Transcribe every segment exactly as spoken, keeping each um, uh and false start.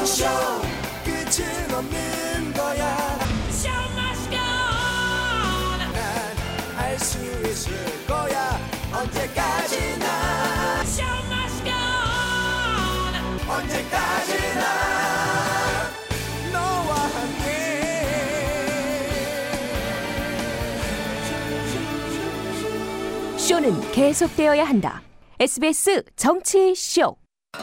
쇼 끝은 없는 거야. Show must go on. 난 알 수 있을 거야. 언제까지나 Show must go on. 언제까지나 너와 함께. 쇼는 계속되어야 한다. 에스비에스 정치쇼.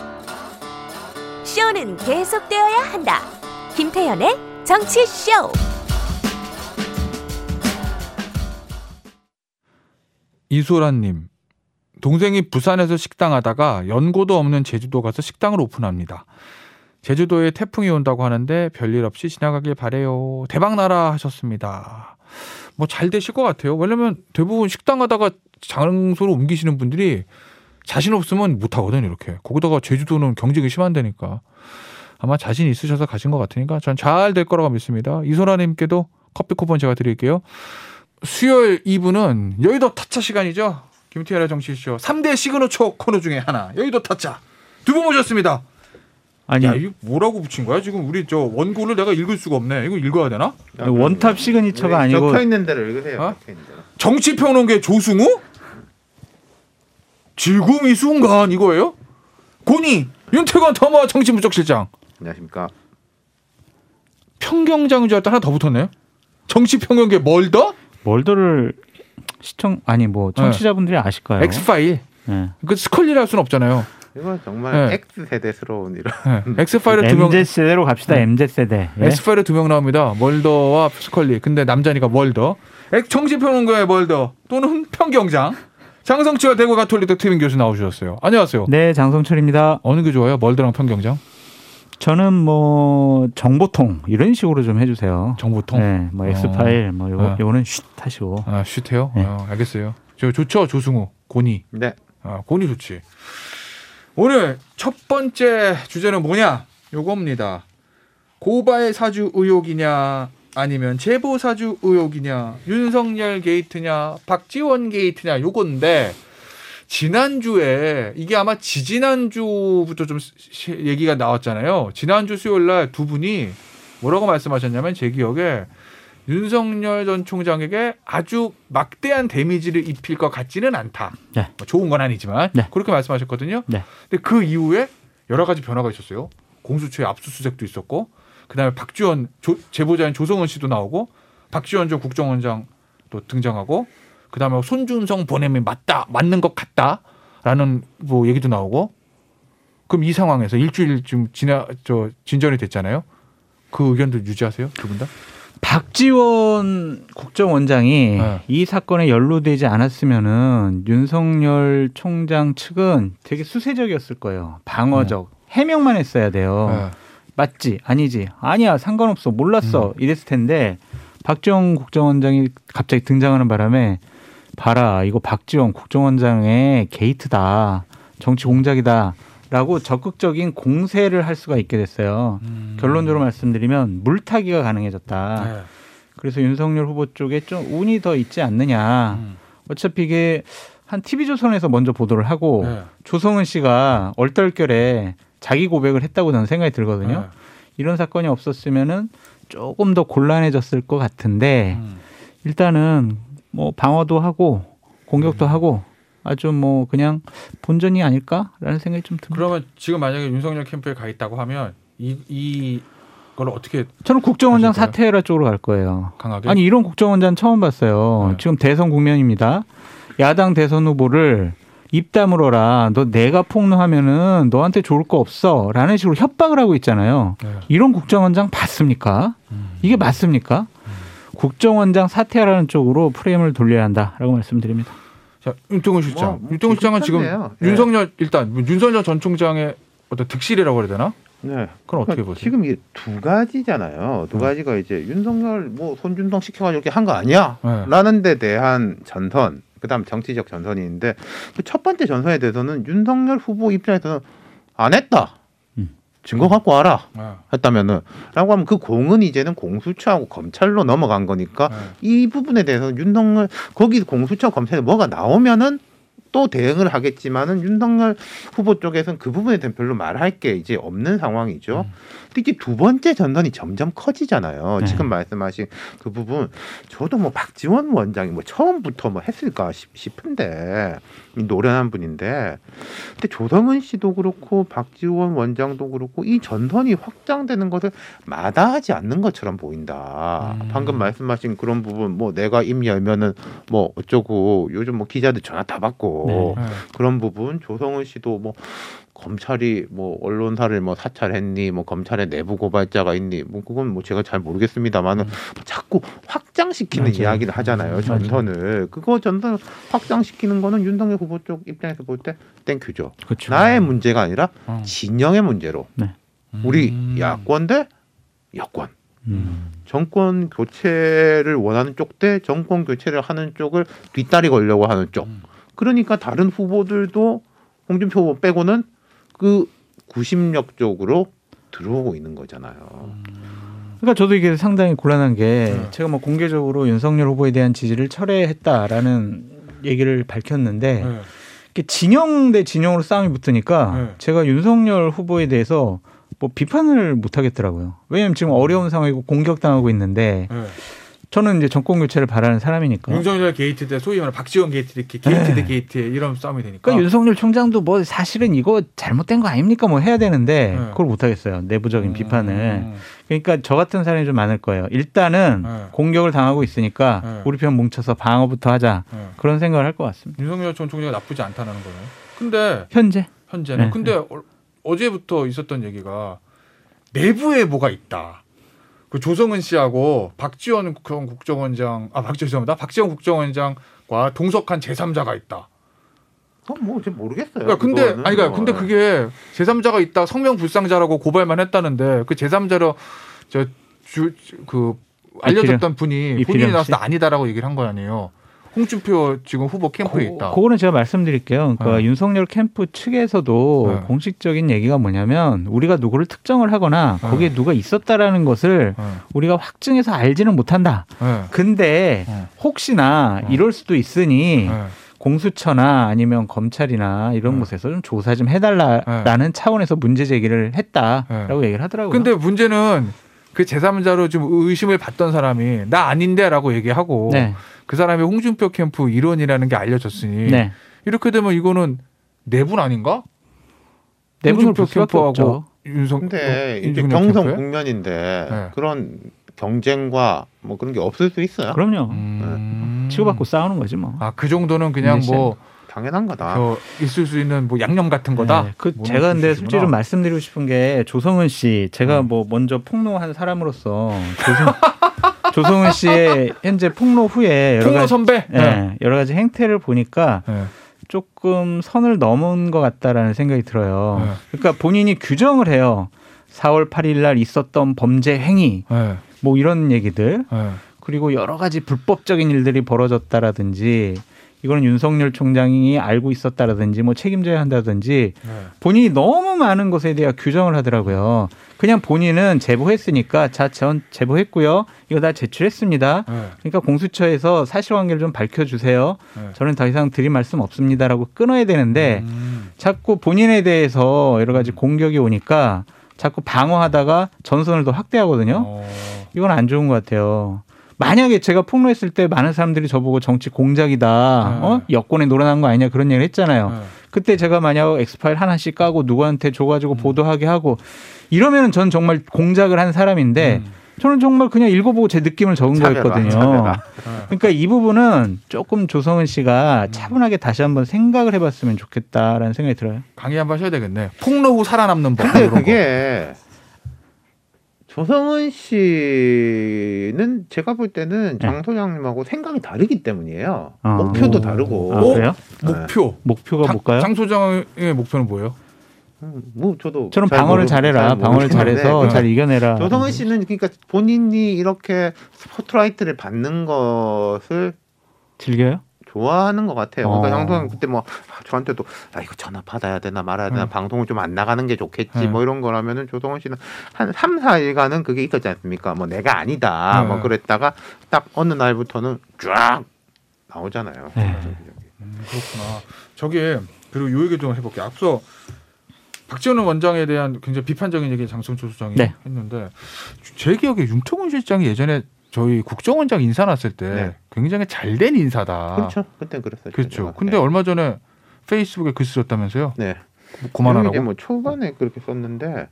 쇼는 계속되어야 한다. 김태현의 정치쇼. 이소라님, 동생이 부산에서 식당 하다가 연고도 없는 제주도 가서 식당을 오픈합니다. 제주도에 태풍이 온다고 하는데 별일 없이 지나가길 바래요. 대박나라 하셨습니다. 뭐 잘 되실 것 같아요. 왜냐면 대부분 식당 하다가 장소로 옮기시는 분들이 자신 없으면 못 하거든요. 이렇게. 거기다가 제주도는 경쟁이 심한다니까. 아마 자신 있으셔서 가신 것 같으니까 전 잘 될 거라고 믿습니다. 이소라님께도 커피 쿠폰 제가 드릴게요. 수요일 이 부는 여의도 타짜 시간이죠. 김태현의 정치쇼 삼 대 시그너처 코너 중에 하나, 여의도 타짜 두 분 모셨습니다. 아니, 야, 이거 뭐라고 붙인 거야? 지금 우리 저 원고를 내가 읽을 수가 없네. 이거 읽어야 되나? 원탑 시그니처가 아니고 적혀 있는 대로 읽으세요. 어? 적혀 있는 대로. 정치평론계 조승우? 지금 이 순간 이거예요? 고니 윤태관 더마 정치부적실장. 안녕하십니까. 평경장인 줄 알았다 하나 더 붙었네요. 정치평론계 멀더? 멀더를 시청 아니 뭐 청취자분들이 네. 아실까요? 엑스파일. 네. 그 스컬리를 할 수는 없잖아요. 이건 정말 네. X세대스러운 이런. 네. 엑스파일에 두 명. 엠지세대로 갑시다. 네. 엠지세대. 예? 엑스파일에 두 명 나옵니다. 멀더와 스컬리. 근데 남자니까 멀더. 정치평론가의 멀더 또는 평경장. 장성철 대구 가톨릭대 트윈 교수 나오셨어요. 안녕하세요. 네, 장성철입니다. 어느 게 좋아요? 멀더랑 평경장? 저는 뭐 정보통 이런 식으로 좀 해주세요. 정보통? 네, 뭐 엑스파일, 어. 뭐 요거, 어. 요거는 쉿 하시고. 아, 쉿해요? 네. 어, 알겠어요. 저 좋죠, 조승우, 고니. 네. 아, 고니 좋지. 오늘 첫 번째 주제는 뭐냐? 요겁니다. 고발 사주 의혹이냐, 아니면 제보 사주 의혹이냐, 윤석열 게이트냐, 박지원 게이트냐, 요건데. 지난주에 이게 아마 지지난주부터 좀 얘기가 나왔잖아요. 지난주 수요일 날 두 분이 뭐라고 말씀하셨냐면 제 기억에 윤석열 전 총장에게 아주 막대한 데미지를 입힐 것 같지는 않다. 네. 뭐 좋은 건 아니지만 네. 그렇게 말씀하셨거든요. 네. 근데 그 이후에 여러 가지 변화가 있었어요. 공수처의 압수수색도 있었고, 그다음에 박지원 조, 제보자인 조성은 씨도 나오고, 박지원 전 국정원장도 등장하고, 그다음에 손준성 보냄이 맞다, 맞는 것 같다라는 뭐 얘기도 나오고. 그럼 이 상황에서 일주일 좀 지나 저 진전이 됐잖아요. 그 의견도 유지하세요, 두 분 다? 박지원 국정원장이 네. 이 사건에 연루되지 않았으면은 윤석열 총장 측은 되게 수세적이었을 거예요. 방어적, 네. 해명만 했어야 돼요. 네. 맞지, 아니지, 아니야, 상관없어, 몰랐어, 음. 이랬을 텐데 박지원 국정원장이 갑자기 등장하는 바람에 봐라, 이거 박지원 국정원장의 게이트다, 정치 공작이다 라고 적극적인 공세를 할 수가 있게 됐어요. 음. 결론적으로 말씀드리면 물타기가 가능해졌다. 네. 그래서 윤석열 후보 쪽에 좀 운이 더 있지 않느냐. 음. 어차피 이게 한 티비조선에서 먼저 보도를 하고 네. 조성은 씨가 얼떨결에 자기 고백을 했다고 저는 생각이 들거든요. 네. 이런 사건이 없었으면은 조금 더 곤란해졌을 것 같은데 음. 일단은 뭐 방어도 하고 공격도 음. 하고 아주 뭐 그냥 본전이 아닐까라는 생각이 좀 듭니다. 그러면 지금 만약에 윤석열 캠프에 가 있다고 하면 이 이걸 어떻게? 저는 국정원장 사퇴해라 쪽으로 갈 거예요. 강하게? 아니 이런 국정원장 처음 봤어요. 네. 지금 대선 국면입니다. 야당 대선 후보를 입 다물어라. 너 내가 폭로하면은 너한테 좋을 거 없어. 라는 식으로 협박을 하고 있잖아요. 네. 이런 국정원장 봤습니까? 음. 이게 맞습니까? 음. 국정원장 사퇴하라는 쪽으로 프레임을 돌려야 한다라고 말씀드립니다. 자, 윤태곤 실장. 뭐, 윤태곤 실장은 지금 네. 윤석열 일단 윤석열 전 총장의 어떤 득실이라고 해야 되나? 네. 그건 어떻게 보세요? 지금 이게 두 가지잖아요. 두 네. 가지가 이제 윤석열 뭐 손준성 시켜가지고 이렇게 한 거 아니야? 네. 라는 데 대한 전선. 그다음 정치적 전선이 있는데 그 첫 번째 전선에 대해서는 윤석열 후보 입장에서는 안 했다. 음. 증거 갖고 와라. 네. 했다면은 라고 하면 그 공은 이제는 공수처하고 검찰로 넘어간 거니까 네. 이 부분에 대해서 윤석열 거기 공수처 검찰에 뭐가 나오면은 또 대응을 하겠지만은 윤석열 후보 쪽에서는 그 부분에 대한 별로 말할 게 이제 없는 상황이죠. 음. 근데 이제 두 번째 전선이 점점 커지잖아요. 네. 지금 말씀하신 그 부분 저도 뭐 박지원 원장이 뭐 처음부터 뭐 했을까 싶은데 노련한 분인데 근데 조성은 씨도 그렇고 박지원 원장도 그렇고 이 전선이 확장되는 것을 마다하지 않는 것처럼 보인다. 음. 방금 말씀하신 그런 부분 뭐 내가 입 열면은 뭐 어쩌고 요즘 뭐 기자들 전화 다 받고 네. 그런 부분 조성은 씨도 뭐 검찰이 뭐 언론사를 뭐 사찰했니 뭐 검찰에 내부 고발자가 있니 뭐 그건 뭐 제가 잘 모르겠습니다만은 음. 자꾸 확장시키는 맞아요. 이야기를 하잖아요. 전선을 그거 전선 확장시키는 거는 윤석열 후보 쪽 입장에서 볼 때 땡큐죠. 그렇죠. 나의 문제가 아니라 어. 진영의 문제로 네. 우리 음. 야권 대 여권 음. 정권 교체를 원하는 쪽 대 정권 교체를 하는 쪽을 뒷다리 걸려고 하는 쪽. 음. 그러니까 다른 후보들도 홍준표 후보 빼고는 그 구심력 쪽으로 들어오고 있는 거잖아요. 그러니까 저도 이게 상당히 곤란한 게 네. 제가 뭐 공개적으로 윤석열 후보에 대한 지지를 철회했다라는 얘기를 밝혔는데 네. 이게 진영 대 진영으로 싸움이 붙으니까 네. 제가 윤석열 후보에 대해서 뭐 비판을 못 하겠더라고요. 왜냐하면 지금 어려운 상황이고 공격당하고 있는데 네. 저는 이제 정권 교체를 바라는 사람이니까. 윤석열 게이트 대 소위 말하는 박지원 게이트 대 게이트 네. 대 게이트 이런 싸움이 되니까. 그러니까 윤석열 총장도 뭐 사실은 이거 잘못된 거 아닙니까? 뭐 해야 되는데 네. 그걸 못 하겠어요. 내부적인 음. 비판을. 그러니까 저 같은 사람이 좀 많을 거예요. 일단은 네. 공격을 당하고 있으니까 네. 우리 편 뭉쳐서 방어부터 하자. 네. 그런 생각을 할 것 같습니다. 윤석열 전 총장이 나쁘지 않다는 거예요. 근데 현재 현재는 네. 근데 어, 어제부터 있었던 얘기가 내부에 뭐가 있다. 그 조성은 씨하고 박지원 국정원장 아 박지원 죄송합니다. 박지원 국정원장과 동석한 제삼자가 있다. 그건 뭐 잘 모르겠어요. 그러니까 근데 그거는. 아니 그러니까 근데 그게 제삼자가 있다 성명불상자라고 고발만 했다는데 그 제삼자로 저 주 그 알려졌던 분이 이필영 본인이 씨? 나와서 아니다라고 얘기를 한 거 아니에요. 홍준표 지금 후보 캠프에 고, 있다. 그거는 제가 말씀드릴게요. 그러니까 네. 윤석열 캠프 측에서도 네. 공식적인 얘기가 뭐냐면 우리가 누구를 특정을 하거나 네. 거기에 누가 있었다라는 것을 네. 우리가 확증해서 알지는 못한다. 네. 근데 네. 혹시나 네. 이럴 수도 있으니 네. 공수처나 아니면 검찰이나 이런 네. 곳에서 좀 조사 좀 해달라라는 네. 차원에서 문제 제기를 했다라고 네. 얘기를 하더라고요. 근데 문제는 그 제삼자로 좀 의심을 받던 사람이 나 아닌데라고 얘기하고 네. 그 사람이 홍준표 캠프 일원이라는 게 알려졌으니 네. 이렇게 되면 이거는 내분 아닌가? 내분을 볼 홍준표 수밖에 캠프하고 없죠. 윤석 근데 이제 윤석열 경선 캠프에? 국면인데 네. 그런 경쟁과 뭐 그런 게 없을 수 있어요. 그럼요. 음. 치고받고 싸우는 거지 뭐. 아, 그 정도는 그냥 근데 뭐 당연한 거다. 저 있을 수 있는 뭐 양념 같은 거다. 네, 그 뭐 제가 근데 그런 솔직히 좀 말씀드리고 싶은 게 조성은 씨 제가 어. 뭐 먼저 폭로한 사람으로서 조성, 조성은 씨의 현재 폭로 후에 여러 폭로 가지 선배. 네, 여러 가지 행태를 보니까 네. 조금 선을 넘은 것 같다라는 생각이 들어요. 네. 그러니까 본인이 규정을 해요. 사월 팔일 날 있었던 범죄 행위 네. 뭐 이런 얘기들 네. 그리고 여러 가지 불법적인 일들이 벌어졌다라든지 이거는 윤석열 총장이 알고 있었다라든지 뭐 책임져야 한다든지 네. 본인이 너무 많은 것에 대한 규정을 하더라고요. 그냥 본인은 제보했으니까 자, 전 제보했고요. 이거 다 제출했습니다. 네. 그러니까 공수처에서 사실관계를 좀 밝혀주세요. 네. 저는 더 이상 드릴 말씀 없습니다라고 끊어야 되는데 음. 자꾸 본인에 대해서 여러 가지 공격이 오니까 자꾸 방어하다가 전선을 더 확대하거든요. 어. 이건 안 좋은 것 같아요. 만약에 제가 폭로했을 때 많은 사람들이 저보고 정치 공작이다, 네. 어? 여권에 놀아난 거 아니냐 그런 얘기를 했잖아요. 네. 그때 제가 만약 엑스파일 하나씩 까고 누구한테 줘가지고 보도하게 하고 이러면 전 정말 공작을 한 사람인데 음. 저는 정말 그냥 읽어보고 제 느낌을 적은 차별화, 거였거든요. 차별화. 네. 그러니까 이 부분은 조금 조성은 씨가 차분하게 다시 한번 생각을 해봤으면 좋겠다라는 생각이 들어요. 강의 한번 하셔야 되겠네. 폭로 후 살아남는 법. 근데 이런 거. 그게 조성은 씨는 제가 볼 때는 네. 장 소장님하고 생각이 다르기 때문이에요. 아. 목표도 오. 다르고. 아, 오. 그래요? 목표. 목표가 장- 뭘까요? 장 소장의 목표는 뭐예요? 음, 뭐 저도 저는 잘 방어를 모르- 잘해라. 잘 방어를 모르겠는데 잘해서 네. 잘 이겨내라. 조성은 씨는 그러니까 본인이 이렇게 스포트라이트를 받는 것을 즐겨요? 좋아하는 것 같아요. 그러니까 어. 장소장 그때 뭐 아, 저한테도 아 이거 전화 받아야 되나 말아야 되나 음. 방송을 좀 안 나가는 게 좋겠지 음. 뭐 이런 거라면은 조성은 씨는 한 삼, 사일간은 그게 있었지 않습니까? 뭐 내가 아니다 음. 뭐 그랬다가 딱 어느 날부터는 쫙 나오잖아요. 네. 음, 그렇구나. 저기 그리고 요 얘기 좀 해볼게요. 앞서 박지원 원장에 대한 굉장히 비판적인 얘기 장성철 소장이 네. 했는데 제 기억에 윤통훈 실장이 예전에 저희 국정원장 인사 났을 때 네. 굉장히 잘된 인사다. 그렇죠. 그때 그랬어요. 그렇죠. 근데 네. 얼마 전에 페이스북에 글 쓰셨다면서요? 네. 뭐 그만하라고. 뭐 초반에 그렇게 썼는데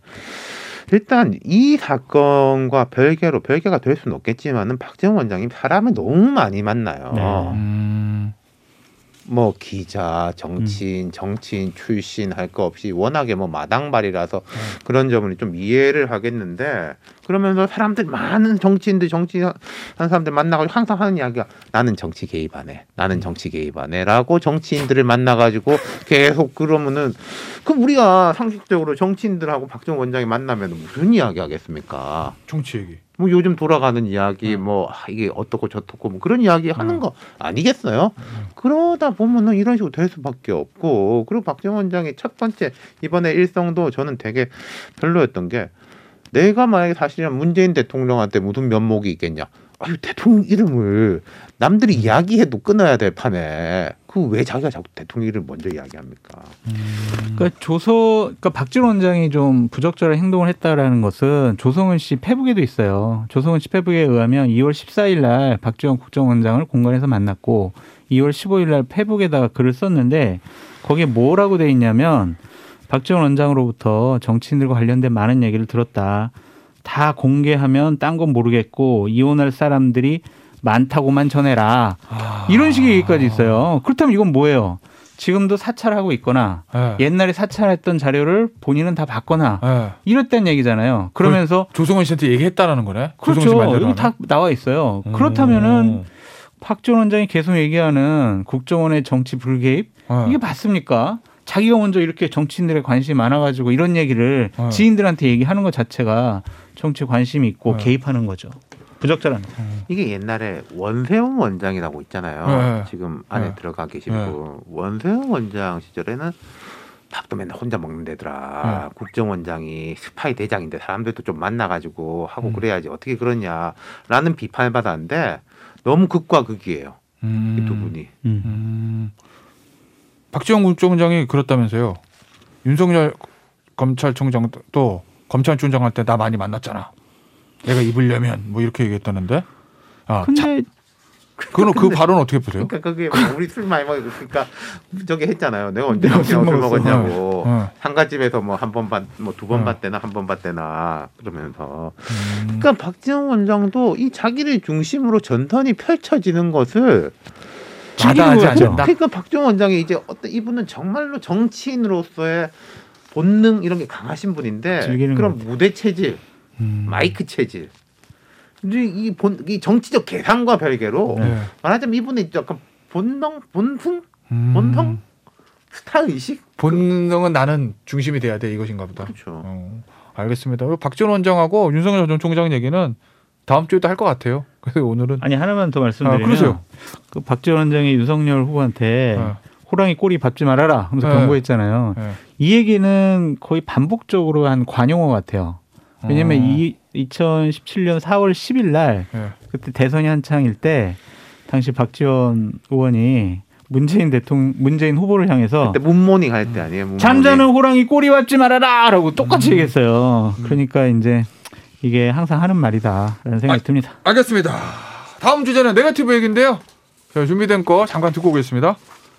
일단 이 사건과 별개로 별개가 될 수는 없겠지만은 박지원 원장이 사람을 너무 많이 만나요. 네. 음. 뭐 기자, 정치인, 음. 정치인 출신 할 거 없이 워낙에 뭐 마당발이라서 음. 그런 점을 좀 이해를 하겠는데 그러면서 사람들 많은 정치인들 정치하는 사람들 만나가지고 항상 하는 이야기가 나는 정치 개입 안 해, 나는 정치 개입 안 해라고 정치인들을 만나가지고 계속 그러면은 그럼 우리가 상식적으로 정치인들하고 박정원 원장이 만나면 무슨 이야기 하겠습니까? 정치 얘기. 뭐 요즘 돌아가는 이야기 음. 뭐 이게 어떻고 저떻고 뭐 그런 이야기 하는 음. 거 아니겠어요? 음. 그러다 보면은 이런 식으로 될 수밖에 없고 그리고 박정원 원장이 첫 번째 이번에 일성도 저는 되게 별로였던 게 내가 만약에 사실은 문재인 대통령한테 무슨 면목이 있겠냐? 아유 대통령 이름을 남들이 이야기해도 끊어야 될 판에 그 왜 자기가 자꾸 대통령 이름을 먼저 이야기합니까? 음. 그러니까 조서, 그러니까 박지원 원장이 좀 부적절한 행동을 했다라는 것은 조성은 씨 페북에도 있어요. 조성은 씨 페북에 의하면 이월 십사일 날 박지원 국정원장을 공간에서 만났고 이월 십오일 날 페북에다가 글을 썼는데 거기에 뭐라고 돼 있냐면 박지원 원장으로부터 정치인들과 관련된 많은 얘기를 들었다. 다 공개하면 딴 건 모르겠고 이혼할 사람들이 많다고만 전해라. 아... 이런 식의 얘기까지 있어요. 그렇다면 이건 뭐예요? 지금도 사찰하고 있거나 네. 옛날에 사찰했던 자료를 본인은 다 봤거나 네. 이랬다는 얘기잖아요. 그러면서 조성원 씨한테 얘기했다라는 거네. 그렇죠. 여기 다 나와 있어요. 음... 그렇다면은 박지원 원장이 계속 얘기하는 국정원의 정치 불개입 네. 이게 맞습니까? 자기가 먼저 이렇게 정치인들의 관심이 많아가지고 이런 얘기를 네. 지인들한테 얘기하는 것 자체가 정치에 관심이 있고 네. 개입하는 거죠. 부적절합니다. 이게 옛날에 원세훈 원장이라고 있잖아요. 네. 지금 안에 네. 들어가 계시고 네. 원세훈 원장 시절에는 밥도 맨날 혼자 먹는 데더라. 네. 국정원장이 스파이 대장인데 사람들도 좀 만나가지고 하고 음. 그래야지 어떻게 그러냐라는 비판을 받았는데 너무 극과 극이에요. 음. 이 두 분이. 음. 음. 박지원 국정원장이 그렇다면서요. 윤석열 검찰총장도 검찰총장할 때 나 많이 만났잖아. 내가 입으려면 뭐 이렇게 얘기했다는데. 아, 근데 자, 그건 그 발언 어떻게 보세요? 그러니까 그게 뭐 우리 술 많이 먹고 그러니까 저기 했잖아요. 내가 언제 술 먹었냐고. 네. 네. 상가집에서 뭐 한 번 봤, 뭐 두 번 네. 봤대나 한 번 봤대나 그러면서. 음. 그러니까 박지원 원장도 이 자기를 중심으로 전선이 펼쳐지는 것을 마다하지 않는다. 그러니까 박지원 원장이 이제 어떤 이분은 정말로 정치인으로서의 본능 이런 게 강하신 분인데 그런 무대 체질, 음. 마이크 체질, 이 본 이 정치적 계산과 별개로 네. 말하자면 이분의 약간 본능, 본승, 음. 본성, 스타 의식. 본능은 나는 중심이 돼야 돼 이것인가 보다. 그렇죠. 어, 알겠습니다. 박지원 원장하고 윤석열 전 총장 얘기는 다음 주에도 할 것 같아요. 그래서 오늘은 아니 하나만 더 말씀드리면 아, 그 박지원 원장이 윤석열 후보한테 네. 호랑이 꼬리 밟지 말아라 하면서 네. 경고했잖아요. 네. 이 얘기는 거의 반복적으로 한 관용어 같아요. 왜냐하면 어. 이 이천십칠년 사월 십일 날 네. 그때 대선이 한창일 때 당시 박지원 의원이 문재인 대통령 문재인 후보를 향해서 그때 문모닝 할 때 아니에요? 문모닝. 잠자는 호랑이 꼬리 밟지 말아라라고 똑같이 음. 얘기했어요. 음. 그러니까 이제 이게 항상 하는 말이다라는 생각이 아, 듭니다. 알겠습니다. 다음 주제는 네거티브 얘기인데요. 자, 준비된 거 잠깐 듣고 오겠습니다.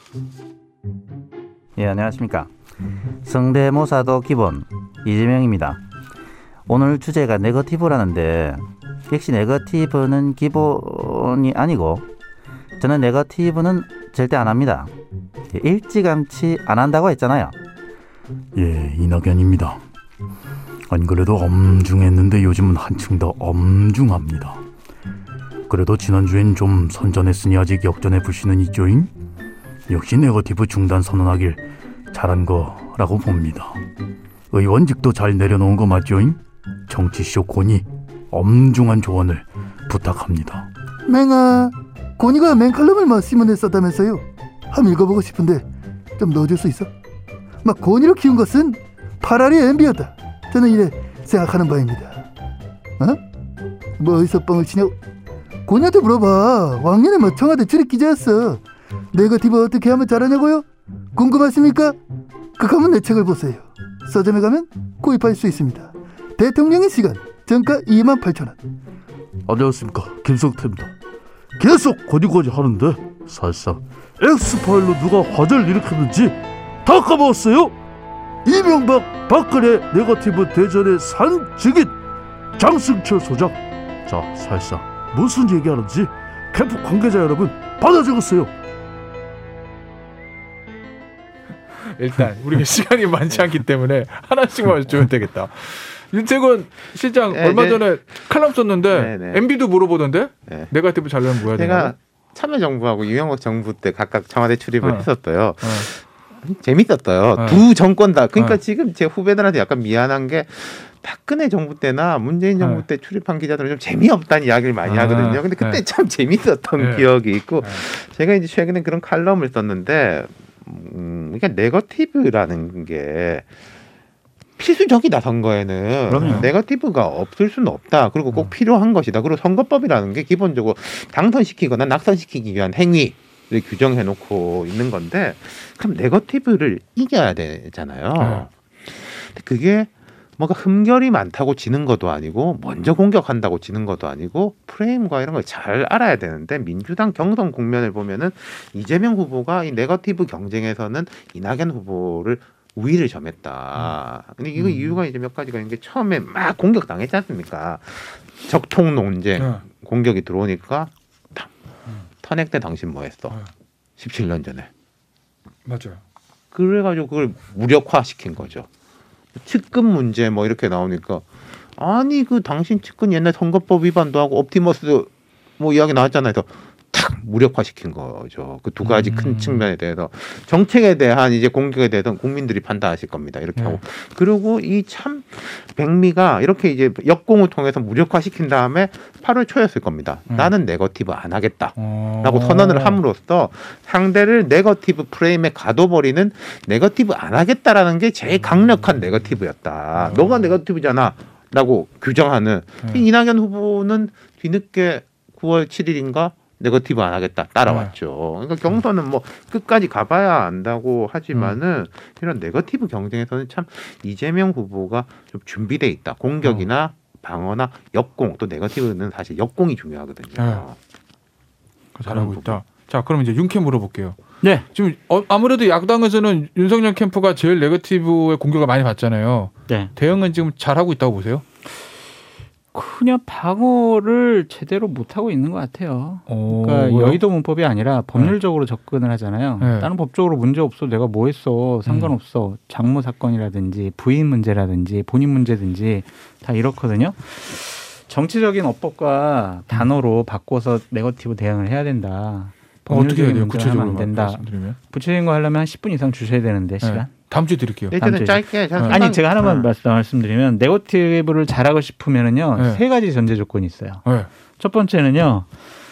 예, 안녕하십니까. 성대모사도 기본 이재명입니다. 오늘 주제가 네거티브라는데 역시 네거티브는 기본이 아니고 저는 네거티브는 절대 안 합니다. 일찌감치 안 한다고 했잖아요. 예, 이낙연입니다. 안 그래도 엄중했는데 요즘은 한층 더 엄중합니다. 그래도 지난주엔 좀 선전했으니 아직 역전의 불씨는 있죠잉? 역시 네거티브 중단 선언하길 잘한 거라고 봅니다. 의원직도 잘 내려놓은 거 맞죠잉? 정치쇼 고니 엄중한 조언을 부탁합니다. 맹아, 고니가 맹칼럼을 막 신문에 썼다면서요? 한번 읽어보고 싶은데 좀 넣어줄 수 있어? 막 고니를 키운 것은 파라리의 엠비였다. 저는 이래 생각하는 바입니다. 어? 뭐 어디서 뻥을 치냐고? 고니한테 물어봐. 왕년에 뭐 청와대 출입 기자였어. 네거티브 어떻게 하면 잘하냐고요? 궁금하십니까? 그거면 내 책을 보세요. 서점에 가면 구입할 수 있습니다. 대통령의 시간, 정가 이만 팔천 원. 안녕하십니까, 김성태입니다. 계속 거니거니 하는데 사실상 X파일로 누가 화제를 일으켰는지 다 까먹었어요. 이명박 박근혜 네거티브 대전의 산 증인 장승철 소장. 자, 사실상 무슨 얘기하는지 캠프 관계자 여러분 받아 적었어요. 일단 우리가 시간이 많지 않기 때문에 하나씩만 주면 되겠다. 윤태권 실장 네, 얼마 전에 네. 칼럼 썼는데 네, 네. 엠비도 물어보던데 네. 네거티브 잘 나면 뭐 해야 되나? 제가 참여정부하고 이명박 정부 때 각각 청와대 출입을 어. 했었어요. 어. 재밌었어요. 어. 두 정권 다. 그러니까 어. 지금 제 후배들한테 약간 미안한 게 박근혜 정부 때나 문재인 정부 어. 때 출입한 기자들은 좀 재미없다는 이야기를 많이 어. 하거든요. 근데 그때 네. 참 재밌었던 네. 기억이 있고 네. 제가 이제 최근에 그런 칼럼을 썼는데 음, 그러니까 네거티브라는 게 필수적이다. 선거에는 그럼요. 네거티브가 없을 수는 없다. 그리고 꼭 필요한 것이다. 그리고 선거법이라는 게 기본적으로 당선시키거나 낙선시키기 위한 행위를 규정해놓고 있는 건데 그럼 네거티브를 이겨야 되잖아요. 네. 근데 그게 뭔가 흠결이 많다고 지는 것도 아니고 먼저 공격한다고 지는 것도 아니고 프레임과 이런 걸 잘 알아야 되는데 민주당 경선 국면을 보면은 이재명 후보가 이 네거티브 경쟁에서는 이낙연 후보를 우위를 점했다. 근데 이거 음. 이유가 이제 몇 가지가 있는 게 처음에 막 공격 당했지 않습니까? 적통 논쟁 네. 공격이 들어오니까 탁. 탄핵 때 당신 뭐 했어? 네. 십칠 년 전에. 맞아요. 그래가지고 그걸 무력화시킨 거죠. 측근 문제 뭐 이렇게 나오니까 아니 그 당신 측근 옛날 선거법 위반도 하고 옵티머스 뭐 이야기 나왔잖아요. 그래서 탁 무력화시킨 거죠. 그 두 가지 음. 큰 측면에 대해서 정책에 대한 이제 공격에 대해서 국민들이 판단하실 겁니다. 이렇게 네. 하고 그리고 이 참 백미가 이렇게 이제 역공을 통해서 무력화시킨 다음에 팔월 초였을 겁니다. 음. 나는 네거티브 안 하겠다라고 선언을 함으로써 상대를 네거티브 프레임에 가둬버리는 네거티브 안 하겠다라는 게 제일 강력한 네거티브였다. 음. 너가 네거티브잖아라고 규정하는 음. 이낙연 후보는 뒤늦게 구월 칠일인가 네거티브 안 하겠다 따라왔죠. 그러니까 경선은 뭐 끝까지 가봐야 안다고 하지만은 이런 네거티브 경쟁에서는 참 이재명 후보가 좀 준비돼 있다. 공격이나 방어나 역공 또 네거티브는 사실 역공이 중요하거든요. 네. 잘하고 있다. 자, 그럼 이제 윤캠 물어볼게요. 네. 지금 어, 아무래도 야당에서는 윤석열 캠프가 제일 네거티브의 공격을 많이 받잖아요. 네. 대응은 지금 잘하고 있다고 보세요? 그냥 방어를 제대로 못하고 있는 것 같아요. 오, 그러니까 뭐요? 여의도 문법이 아니라 법률적으로 네. 접근을 하잖아요. 네. 다른 법적으로 문제 없어. 내가 뭐 했어. 상관없어. 음. 장모 사건이라든지 부인 문제라든지 본인 문제든지 다 이렇거든요. 정치적인 어법과 단어로 바꿔서 네거티브 대응을 해야 된다. 어떻게 해야 돼요? 구체적으로 안 된다. 말씀드리면. 구체적인 거 하려면 한 십 분 이상 주셔야 되는데 시간. 네. 다음 주에 드릴게요. 일단은 짧게. 네. 아니 제가 하나만 네. 말씀, 말씀드리면 네거티브를 잘하고 싶으면은요 네. 세 가지 전제 조건이 있어요. 네. 첫 번째는요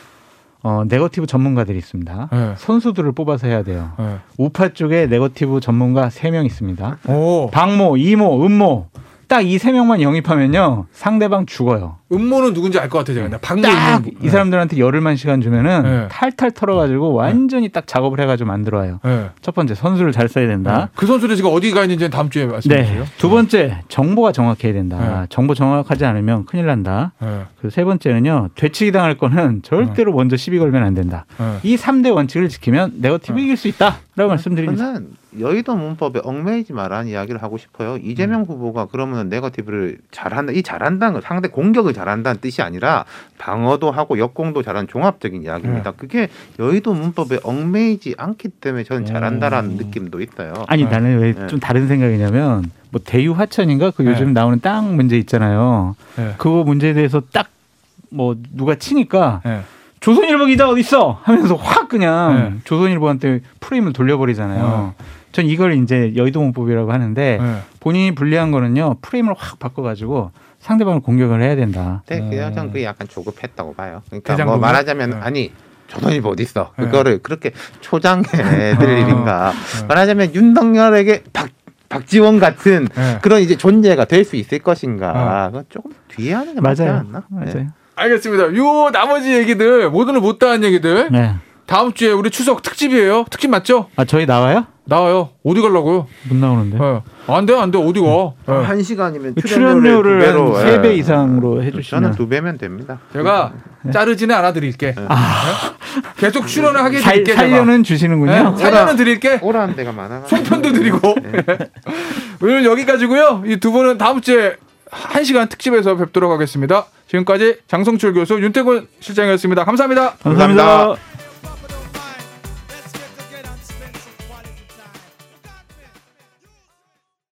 어, 네거티브 전문가들이 있습니다. 네. 선수들을 뽑아서 해야 돼요. 네. 우파 쪽에 네거티브 전문가 세 명 있습니다. 오. 박모, 이모, 음모. 딱 이 세 명만 영입하면요 상대방 죽어요. 음모는 누군지 알 것 같아요. 제가. 박모 딱 이 네. 사람들한테 열흘만 시간 주면은 네. 탈탈 털어가지고 완전히 네. 딱 작업을 해가지고 만들어요. 네. 첫 번째 선수를 잘 써야 된다. 네. 그 선수들이 지금 어디 가 있는지 다음 주에 말씀해 주세요. 네. 두 번째 정보가 정확해야 된다. 네. 정보 정확하지 않으면 큰일 난다. 네. 그리고 세 번째는요 되치기 당할 거는 절대로 네. 먼저 시비 걸면 안 된다. 네. 이 삼 대 원칙을 지키면 네거티브 네. 이길 수 있다라고 네. 말씀드립니다. 저는 여의도 문법에 얽매이지 말라는 이야기를 하고 싶어요. 이재명 음. 후보가 그러면 네거티브를 잘한다. 이 잘한다는 건 상대 공격을 잘한다는 뜻이 아니라 방어도 하고 역공도 잘하는 종합적인 이야기입니다. 네. 그게 여의도 문법에 얽매이지 않기 때문에 저는 잘한다라는 음. 느낌도 있어요. 아니 네. 나는 왜 좀 네. 다른 생각이냐면 뭐 대유화천인가 그 요즘 네. 나오는 땅 문제 있잖아요. 네. 그거 문제에 대해서 딱 뭐 누가 치니까 네. 조선일보 기자 어디 있어 하면서 확 그냥 네. 조선일보한테 프레임을 돌려버리잖아요. 네. 전 이걸 이제 여의도 문법이라고 하는데 네. 본인이 불리한 거는요 프레임을 확 바꿔가지고 상대방을 공격을 해야 된다. 네, 그냥 전 그게 약간 조급했다고 봐요. 그러니까 뭐 말하자면 네. 아니 조선일보 어디 있어? 그거를 네. 그렇게 초장해 들 일인가? 네. 말하자면 윤석열에게 박 박지원 같은 네. 그런 이제 존재가 될 수 있을 것인가? 네. 그건 조금 뒤에 하는 게 맞지 않나? 맞아요. 네. 알겠습니다. 요 나머지 얘기들 모두는 못다한 얘기들. 네. 다음 주에 우리 추석 특집이에요. 특집 맞죠? 아 저희 나와요? 나와요. 어디 가려고요? 못 나오는데. 네. 안 돼, 안 돼. 어디 가? 네. 한 시간이면 출연료를 출연료를 한 세 배 이상으로 해주시면. 저는 두 배면 됩니다. 제가 자르지는 않아 드릴게. 네. 아. 계속 출연을 하게 살, 드릴게. 살려는 주시는군요. 네. 살려는 드릴게. 오라는 데가 많아. 송편도 드리고. 네. 오늘 여기까지고요. 이 두 분은 다음 주에 한 시간 특집에서 뵙도록 하겠습니다. 지금까지 장성철 교수, 윤태곤 실장이었습니다. 감사합니다. 감사합니다. 감사합니다.